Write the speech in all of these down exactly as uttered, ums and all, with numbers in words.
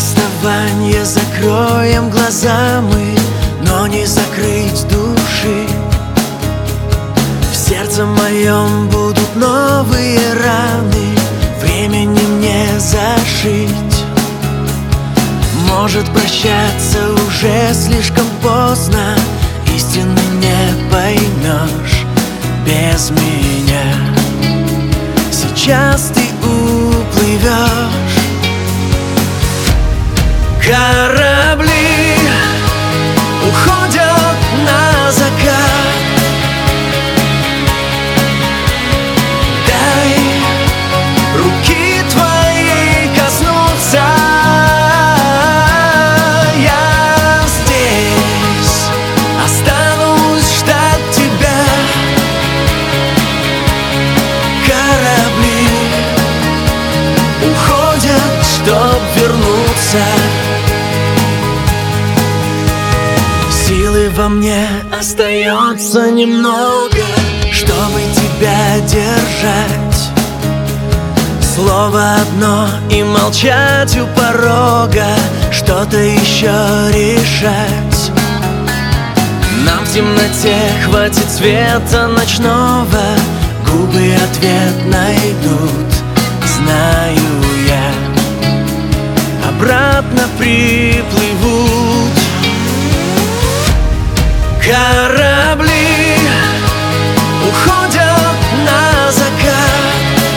расставания закроем глаза мы, но не закрыть души. В сердце моем будут новые раны, временем не зашить. Может, прощаться уже слишком поздно, истины не поймешь без меня. Сейчас ты уплывешь. Корабли уходят на закат. Дай руки твои коснуться. Я здесь останусь ждать тебя. Корабли уходят, чтоб вернуться. Силы во мне остается немного, чтобы тебя держать. Слово одно и молчать у порога, что-то еще решать. Нам в темноте хватит света ночного, губы ответ найдут, знаю я. Обратно приплывут. Корабли уходят на закат.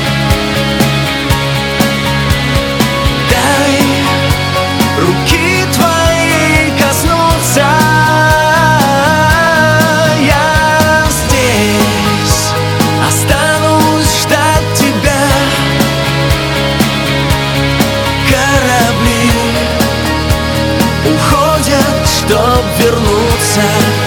Дай руки твои коснуться. Я здесь останусь ждать тебя. Корабли уходят, чтоб вернуться.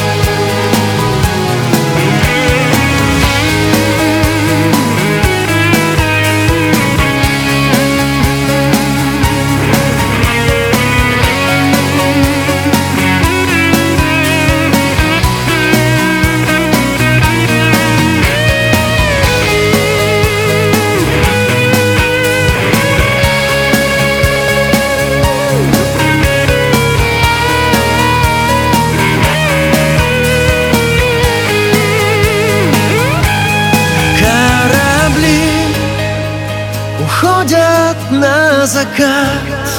Уходят на закат.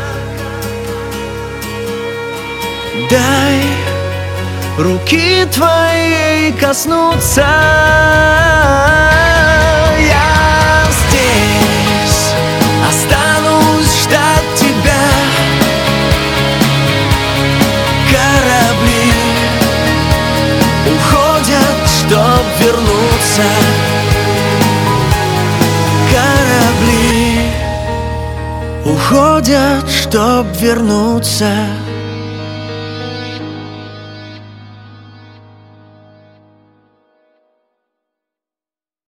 Дай руки твои коснуться. Я здесь останусь ждать тебя. Корабли уходят, чтоб вернуться. Корабли уходят, чтоб вернуться.